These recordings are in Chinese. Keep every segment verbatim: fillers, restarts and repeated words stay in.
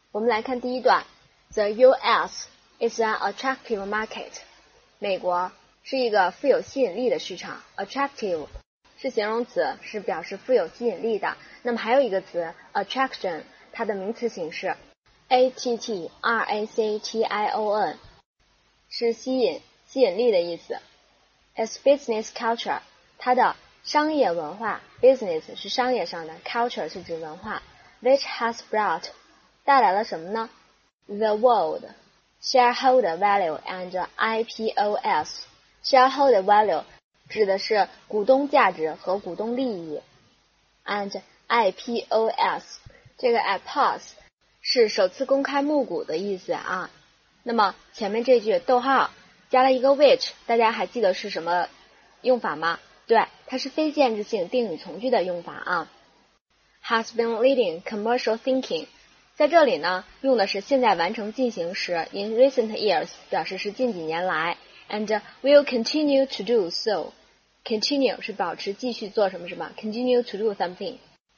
我们来看第一段 The U S is an attractive market. 美国是一个富有吸引力的市场。 Attractive 是形容词，是表示富有吸引力的。那么还有一个词 attraction， 它的名词形式 A T T R A C T I O N， 是吸引吸引力的意思。 As business culture， 它的商业文化 business 是商业上的， culture 是指文化， which has brought 带来了什么呢？ The world shareholder value and I P O S。 shareholder value 指的是股东价值和股东利益， and I P O S 这个 I P O S 是首次公开募股的意思啊。那么前面这句逗号加了一个 which， 大家还记得是什么用法吗？对，它是非限制性定语从句的用法啊。Has been leading commercial thinking， 在这里呢用的是现在完成进行时 in recent years， 表示是近几年来， and will continue to do so。 continue 是保持继续做什么什么， continue to do something。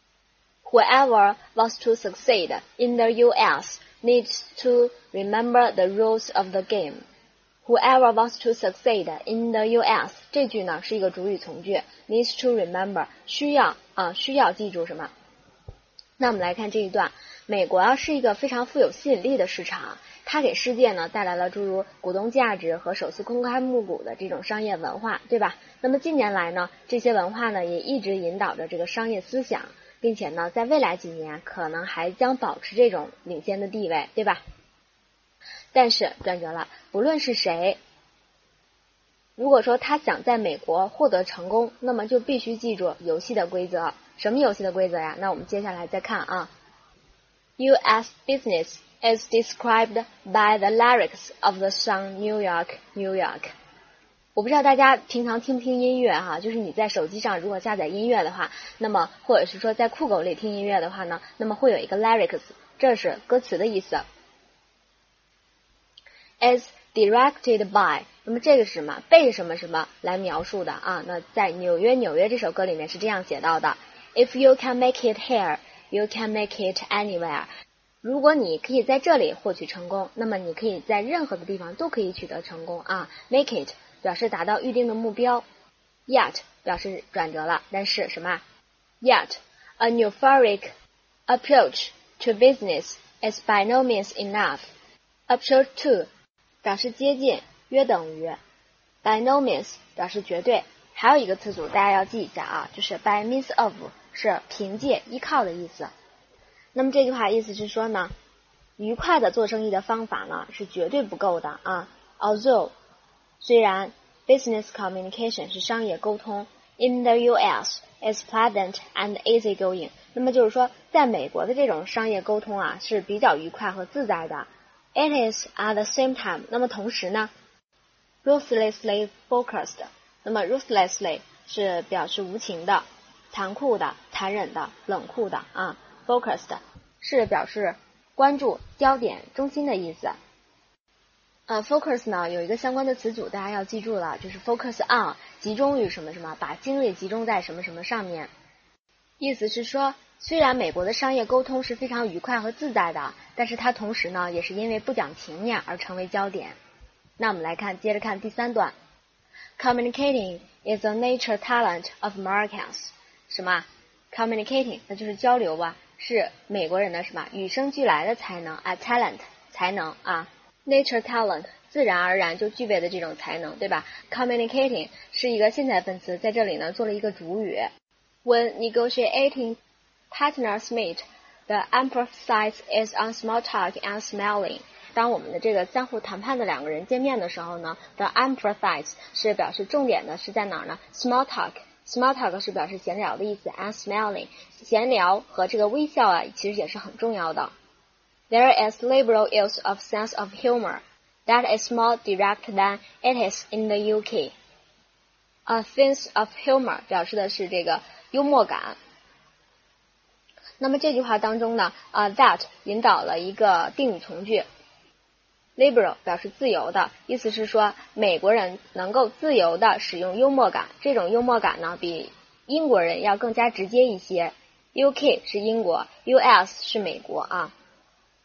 Whoever wants to succeed in the U S needs to remember the rules of the game。 Whoever wants to succeed in the U S 这句呢是一个主语从句， needs to remember 需要啊需要记住什么。那我们来看这一段，美国啊是一个非常富有吸引力的市场，它给世界呢带来了诸如股东价值和首次公开募股的这种商业文化，对吧？那么近年来呢，这些文化呢也一直引导着这个商业思想，并且呢在未来几年可能还将保持这种领先的地位，对吧？但是转折了，不论是谁，如果说他想在美国获得成功，那么就必须记住游戏的规则。什么游戏的规则呀？那我们接下来再看啊。U S business is described by the lyrics of the song New York, New York。 我不知道大家平常听不听音乐哈，就是你在手机上如果下载音乐的话，那么或者是说在酷狗里听音乐的话呢，那么会有一个 lyrics， 这是歌词的意思。Is directed by， 那么这个是什么？被什么什么来描述的啊？那在纽约纽约这首歌里面是这样写到的， If you can make it here, you can make it anywhere。 如果你可以在这里获取成功，那么你可以在任何的地方都可以取得成功啊。 Make it 表示达到预定的目标， Yet 表示转折了，但是什么 Yet a euphoric approach to business is by no means enough。 Approach to表示接近，约等于 by no means 表示绝对。还有一个词组大家要记一下啊，就是 by means of 是凭借依靠的意思。那么这句话意思是说呢，愉快的做生意的方法呢是绝对不够的啊。Although 虽然 business communication 是商业沟通 in the U S is pleasant and easygoing， 那么就是说在美国的这种商业沟通啊是比较愉快和自在的。It is at the same time， 那么同时呢 ruthlessly focused， 那么 ruthlessly 是表示无情的、残酷的、残忍的、冷酷的啊。Focused 是表示关注、焦点、中心的意思。呃 focus 呢有一个相关的词组大家要记住了，就是 focus on， 集中于什么什么，把精力集中在什么什么上面。意思是说，虽然美国的商业沟通是非常愉快和自在的，但是它同时呢也是因为不讲情面而成为焦点。那我们来看，接着看第三段。Communicating is a nature talent of Americans。 什么 communicating 那就是交流吧，是美国人的什么与生俱来的才能啊 talent 才能啊 nature talent 自然而然就具备的这种才能，对吧？ Communicating 是一个现在分词，在这里呢做了一个主语。When negotiating partners meet, the emphasis is on small talk and smiling。 当我们的这个相互谈判的两个人见面的时候呢， the emphasis 是表示重点的是在哪儿呢？ Small talk Small talk 是表示闲聊的意思 and smiling 闲聊和这个微笑啊其实也是很重要的。 There is liberal use of sense of humor that is more direct than it is in the U K。 A sense of humor 表示的是这个幽默感。那么这句话当中呢、uh, that 引导了一个定语从句， liberal 表示自由的，意思是说美国人能够自由的使用幽默感，这种幽默感呢比英国人要更加直接一些。 U K 是英国， U S 是美国啊。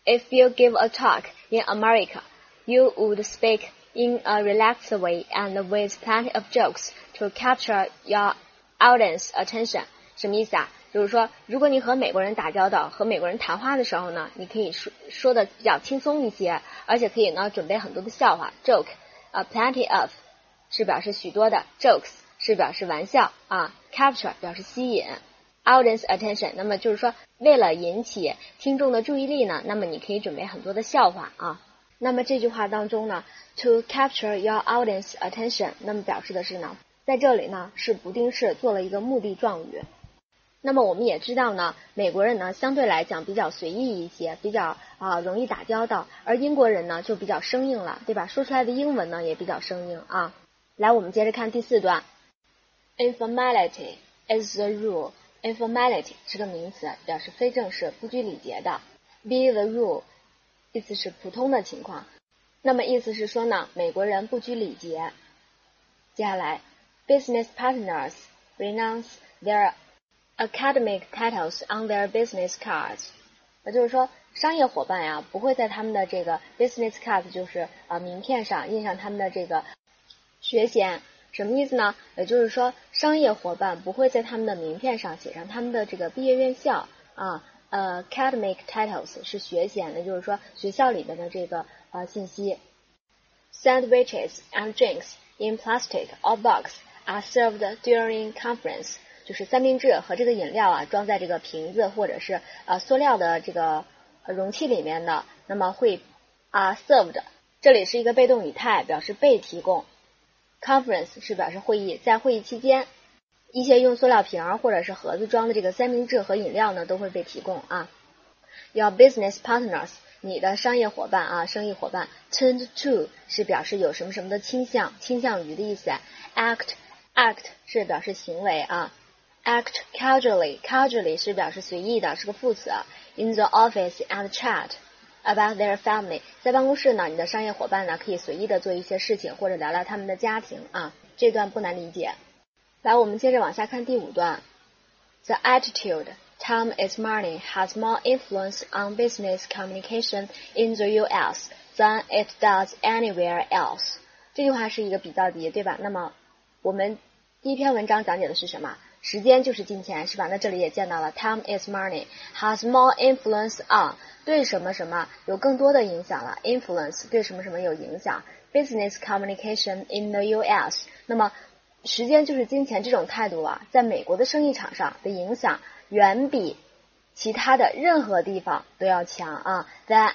If you give a talk in America, you would speak in a relaxed way and with plenty of jokes to capture your audience attention. 什么意思啊？就是说，如果你和美国人打交道，和美国人谈话的时候呢，你可以说说的比较轻松一些，而且可以呢准备很多的笑话 joke， 呃、uh, plenty of 是表示许多的 jokes 是表示玩笑啊 capture 表示吸引 audience attention， 那么就是说为了引起听众的注意力呢，那么你可以准备很多的笑话啊。那么这句话当中呢 to capture your audience attention， 那么表示的是呢，在这里呢是不定式做了一个目的状语。那么我们也知道呢，美国人呢相对来讲比较随意一些，比较啊、呃、容易打交道，而英国人呢就比较生硬了，对吧？说出来的英文呢也比较生硬啊。来，我们接着看第四段。Informality is the rule. Informality 是个名词，表示非正式、不拘礼节的。Be the rule 意思是普通的情况。那么意思是说呢，美国人不拘礼节。接下来 ，business partners renounce their academic titles on their business cards， 也就是说，商业伙伴呀不会在他们的这个 business cards， 就是呃名片上印上他们的这个学衔，什么意思呢？也就是说，商业伙伴不会在他们的名片上写上他们的这个毕业院校啊，呃 academic titles 是学衔，也就是说学校里面的这个呃信息。Sandwiches and drinks in plastic or box are served during conference。就是三明治和这个饮料啊，装在这个瓶子或者是呃塑料的这个容器里面的，那么会啊 served， 这里是一个被动语态，表示被提供。Conference 是表示会议，在会议期间，一些用塑料瓶或者是盒子装的这个三明治和饮料呢，都会被提供啊。Your business partners， 你的商业伙伴啊，生意伙伴 tend to 是表示有什么什么的倾向，倾向于的意思。Act act 是表示行为啊。Act casually, casually 是表示随意的，是个副词。In the office and chat about their family， 在办公室呢，你的商业伙伴呢可以随意的做一些事情，或者聊聊他们的家庭啊。这段不难理解。来，我们接着往下看第五段。The attitude Tom is money has more influence on business communication in the U S than it does anywhere else。这句话是一个比较题，对吧？那么我们第一篇文章讲解的是什么？时间就是金钱，是吧？那这里也见到了 time is money has more influence on 对什么什么有更多的影响了 influence 对什么什么有影响 business communication in the U S 那么时间就是金钱这种态度啊，在美国的生意场上的影响远比其他的任何地方都要强啊 that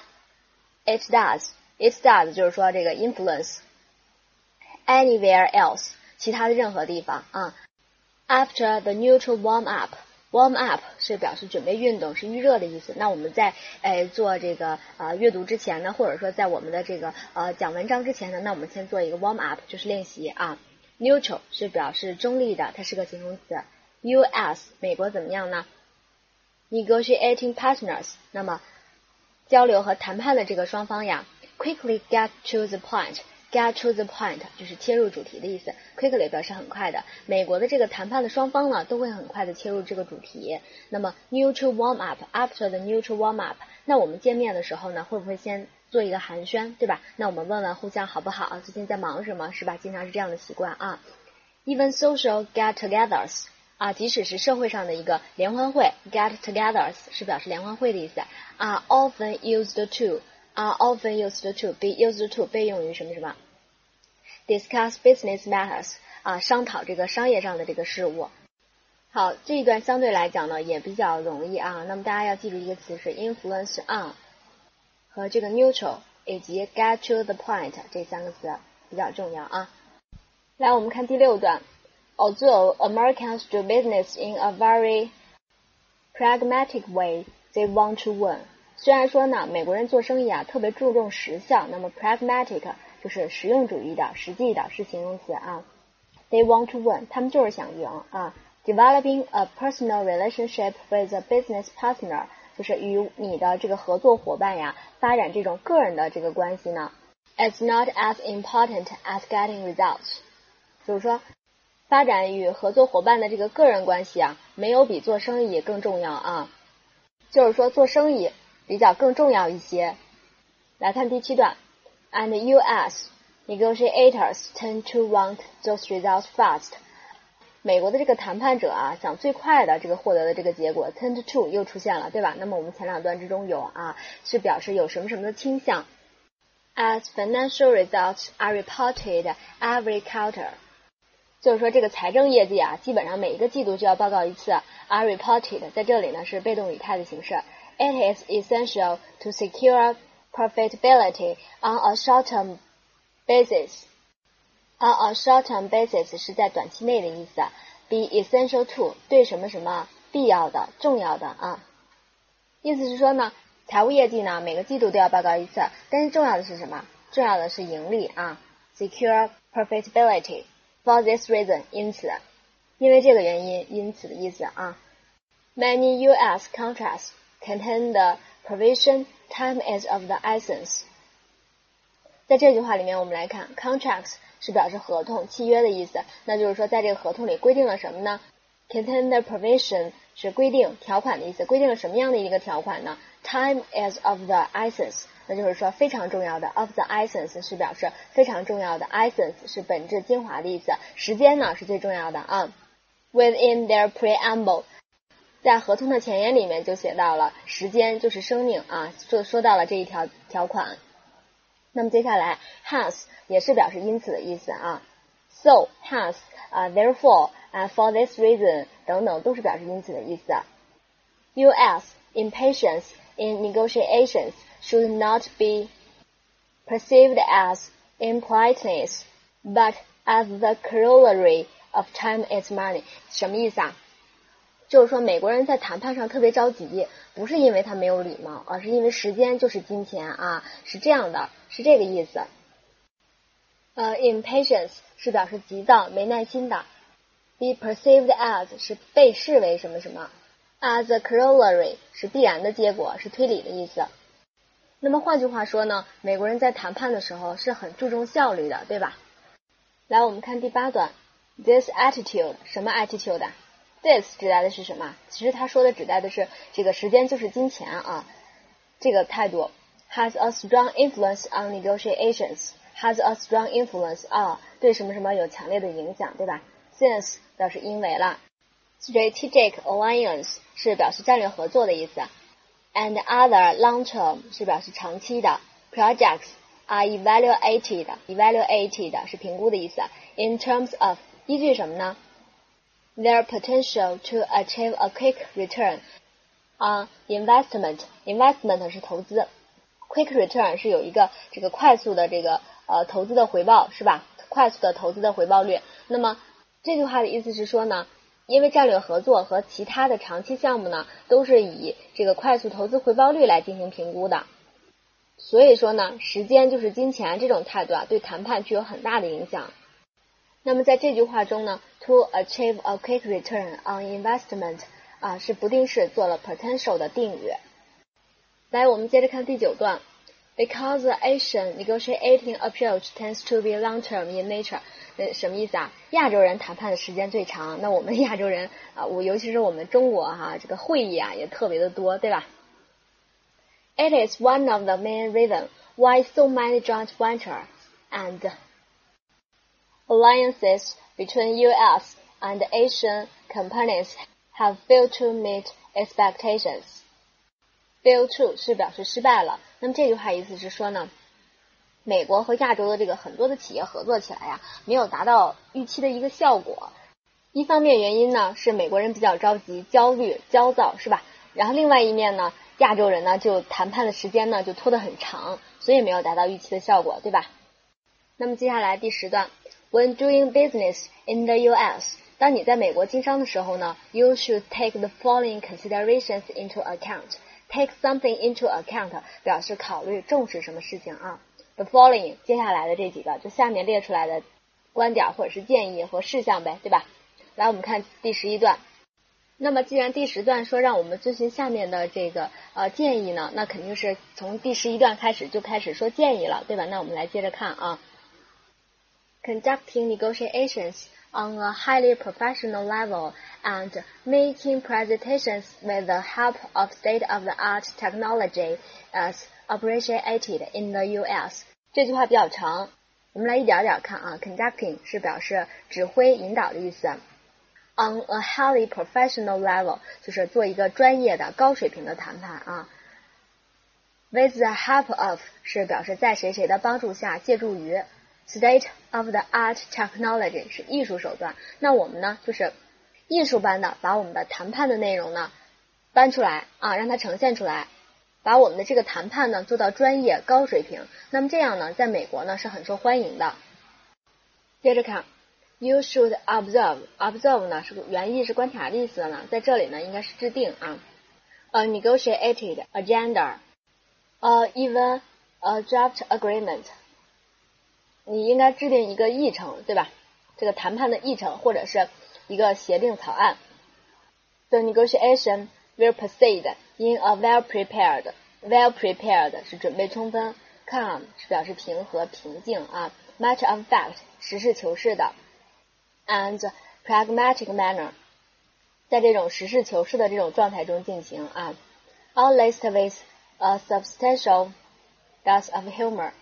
it does it does 就是说这个 influence anywhere else 其他的任何地方啊。After the neutral warm up, warm up 是表示准备运动，是预热的意思。那我们在呃做这个呃阅读之前呢，或者说在我们的这个呃讲文章之前呢，那我们先做一个 warm up， 就是练习啊。Neutral 是表示中立的，它是个形容词。U S 美国怎么样呢 ？Negotiating partners， 那么交流和谈判的这个双方呀 ，quickly get to the point。Get to the point 就是切入主题的意思 ，quickly 表示很快的。美国的这个谈判的双方呢，都会很快的切入这个主题。那么 neutral warm up after the neutral warm up， 那我们见面的时候呢，会不会先做一个寒暄，对吧？那我们问问互相好不好，最近在忙什么，是吧？经常是这样的习惯啊。Even social get-togethers 啊，即使是社会上的一个联欢会 ，get-togethers 是表示联欢会的意思。are often used to。are often used to be used to 被用于什么什么 discuss business matters 啊，商讨这个商业上的这个事务。好，这一段相对来讲呢也比较容易啊，那么大家要记住一个词是 influence on 和这个 neutral 以及 get to the point 这三个词比较重要啊。来，我们看第六段。Although Americans do business in a very pragmatic way, they want to win。虽然说呢，美国人做生意啊特别注重实效，那么 pragmatic 就是实用主义的、实际的，是形容词啊。They want to win， 他们就是想赢啊。Developing a personal relationship with a business partner， 就是与你的这个合作伙伴呀，发展这种个人的这个关系呢。It's not as important as getting results， 就是说，发展与合作伙伴的这个个人关系啊，没有比做生意更重要啊。就是说，做生意比较更重要一些。来看第七段 ，And U S negotiators tend to want those results fast。美国的这个谈判者啊，想最快的这个获得的这个结果 ，tend to 又出现了，对吧？那么我们前两段之中有啊，是表示有什么什么的倾向。As financial results are reported every quarter， 就是说这个财政业绩啊，基本上每一个季度就要报告一次。are reported 在这里呢是被动语态的形式。It is essential to secure profitability on a short-term basis。On a short-term basis 是在短期内的意思。Be essential to 对什么什么必要的、重要的啊。意思是说呢，财务业绩呢每个季度都要报告一次，但是重要的是什么？重要的是盈利啊。Secure profitability for this reason 因此，因为这个原因，因此的意思啊。Many U S contracts contain the provision time is of the essence。在这句话里面，我们来看 contracts 是表示合同、契约的意思。那就是说，在这个合同里规定了什么呢 ？Contain the provision 是规定、条款的意思。规定了什么样的一个条款呢 ？Time is of the essence， 那就是说非常重要的。Of the essence 是表示非常重要的 ，essence 是本质、精华的意思。时间呢是最重要的啊。Within their preamble， 在合同的前言里面就写到了时间就是生命啊，说说到了这一条条款。那么接下来 hence 也是表示因此的意思啊 ，so hence 啊、uh, therefore 啊、uh, for this reason 等等都是表示因此的意思。U S impatience in negotiations should not be perceived as impoliteness, but as the corollary of time is money。什么意思啊？就是说美国人在谈判上特别着急，不是因为他没有礼貌，而是因为时间就是金钱啊，是这样的，是这个意思。呃 impatience 是表示急躁、没耐心的。Be perceived as 是被视为什么什么。As a corollary 是必然的结果，是推理的意思。那么换句话说呢，美国人在谈判的时候是很注重效率的，对吧？来，我们看第八段 ，this attitude 什么 attitude？This 指代的是什么？其实他说的指代的是这个时间就是金钱啊，这个态度 has a strong influence on negotiations has a strong influence 啊，对什么什么有强烈的影响，对吧 ？Since 表示因为了 ，strategic alliance 是表示战略合作的意思 ，and other long-term 是表示长期的 projects are evaluated evaluated 是评估的意思 ，in terms of 依据什么呢？Their potential to achieve a quick return on investment. Investment 是投资 ，quick return 是有一个这个快速的这个呃投资的回报，是吧？快速的投资的回报率。那么这句话的意思是说呢，因为战略合作和其他的长期项目呢，都是以这个快速投资回报率来进行评估的。所以说呢，时间就是金钱这种态度啊，对谈判具有很大的影响。那么在这句话中呢 ，to achieve a quick return on investment 啊是不定式做了 potential 的定语。来，我们接着看第九段 ，because the Asian negotiating approach tends to be long-term in nature， 呃，什么意思啊？亚洲人谈判的时间最长，那我们亚洲人啊，我尤其是我们中国哈、啊，这个会议啊也特别的多，对吧 ？It is one of the main reasons why so many joint ventures and alliances between U S and Asian companies have failed to meet expectations. Fail to 是表示失败了。那么这句话意思是说呢，美国和亚洲的这个很多的企业合作起来呀，没有达到预期的一个效果。一方面原因呢是美国人比较着急、焦虑、焦躁，是吧？然后另外一面呢，亚洲人呢就谈判的时间呢就拖得很长，所以没有达到预期的效果，对吧？那么接下来第十段。When doing business in the U S， 当你在美国经商的时候呢 ，you should take the following considerations into account. Take something into account 表示考虑、重视什么事情啊。The following 接下来的这几个，就下面列出来的观点或者是建议和事项呗，对吧？来，我们看第十一段。那么既然第十段说让我们遵循下面的这个呃建议呢，那肯定是从第十一段开始就开始说建议了，对吧？那我们来接着看啊。Conducting negotiations on a highly professional level and making presentations with the help of state-of-the-art technology as appreciated in the U S 这句话比较长，我们来一点点看啊。Conducting 是表示指挥引导的意思。On a highly professional level 就是做一个专业的高水平的谈判啊。With the help of 是表示在谁谁的帮助下，借助于。State of the art technology 是艺术手段。那我们呢，就是艺术般的把我们的谈判的内容呢搬出来啊，让它呈现出来，把我们的这个谈判呢做到专业高水平。那么这样呢，在美国呢是很受欢迎的。接着看 ，You should observe， observe 呢是原意是观察的意思呢，在这里呢应该是制定啊。A negotiated agenda， 呃 even a draft agreement。你应该制定一个议程，对吧？这个谈判的议程或者是一个协定草案。The negotiation will proceed in a well prepared. Well prepared 是准备充分 ，calm 是表示平和平静啊 ，matter of fact 实事求是的 ，and pragmatic manner 在这种实事求是的这种状态中进行啊。All laced with a substantial dose of humor.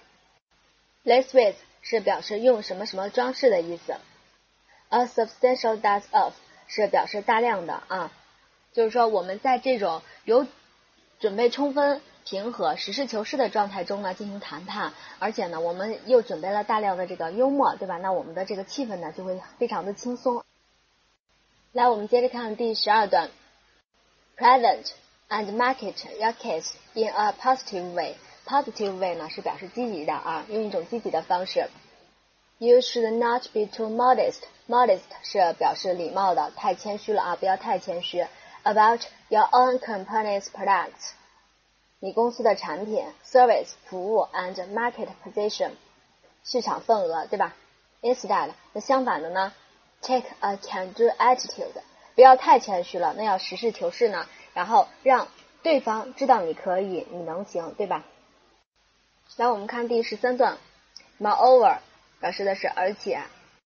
Laced with是表示用什么什么装饰的意思 ，a substantial dose of 是表示大量的啊，就是说我们在这种有准备充分、平和、实事求是的状态中呢进行谈判，而且呢我们又准备了大量的这个幽默，对吧？那我们的这个气氛呢就会非常的轻松。来，我们接着看第十二段 ，present and market your case in a positive way。Positive way 呢是表示积极的啊，用一种积极的方式。You should not be too modest. Modest 是表示礼貌的，太谦虚了啊，不要太谦虚。About your own company's products， 你公司的产品、service 服务 and market position 市场份额，对吧 ？Instead， 那相反的呢 ，take a can-do attitude， 不要太谦虚了，那要实事求是呢，然后让对方知道你可以，你能行，对吧？来，我们看第十三段 ，Moreover 表示的是而且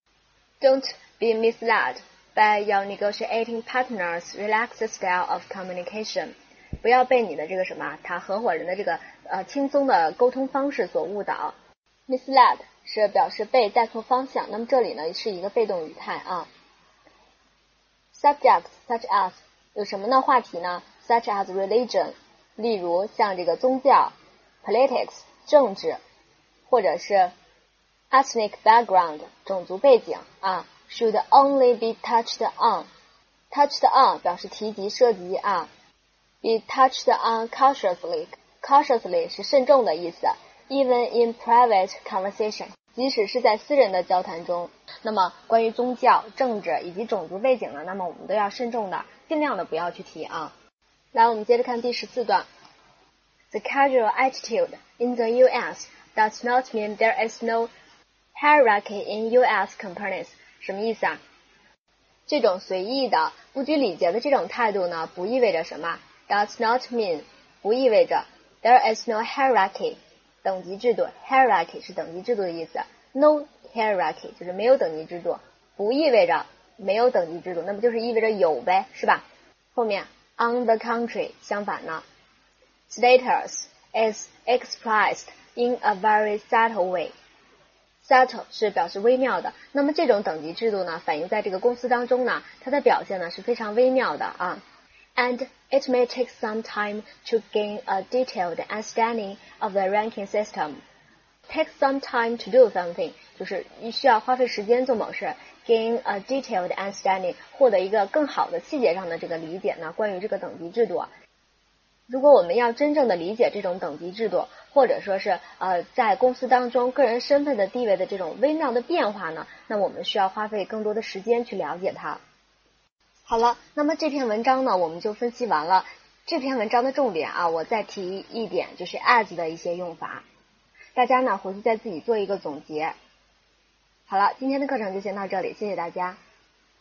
，Don't be misled by your negotiating partner's relaxed style of communication， 不要被你的这个什么，他合伙人的这个呃轻松的沟通方式所误导。Misled 是表示被带错方向，那么这里呢是一个被动语态啊。Subjects such as 有什么呢？话题呢 ？Such as religion， 例如像这个宗教 ，politics。政治，或者是 ethnic background 种族背景啊 ，should only be touched on。touched on 表示提及、涉及啊 ，be touched on cautiously。cautiously 是慎重的意思。Even in private conversation， 即使是在私人的交谈中，那么关于宗教、政治以及种族背景呢，那么我们都要慎重的，尽量的不要去提啊。来，我们接着看第十四段。The casual attitude in the U S does not mean there is no hierarchy in U S companies。什么意思啊？这种随意的、不拘礼节的这种态度呢，不意味着什么 ？Does not mean 不意味着 there is no hierarchy 等级制度 ，hierarchy 是等级制度的意思 ，no hierarchy 就是没有等级制度，不意味着没有等级制度，那不就是意味着有呗，是吧？后面 on the contrary 相反呢？ Status is expressed in a very subtle way. Subtle 是表示微妙的，那么这种等级制度呢，反映在这个公司当中呢，它的表现呢是非常微妙的啊。And it may take some time to gain a detailed understanding of the ranking system. Take some time to do something 就是需要花费时间做某事 ，gain a detailed understanding 获得一个更好的细节上的这个理解呢，关于这个等级制度。如果我们要真正的理解这种等级制度，或者说是呃在公司当中个人身份的地位的这种微妙的变化呢，那我们需要花费更多的时间去了解它。好了，那么这篇文章呢我们就分析完了。这篇文章的重点啊，我再提一点，就是 as 的一些用法，大家呢回去再自己做一个总结。好了，今天的课程就先到这里，谢谢大家。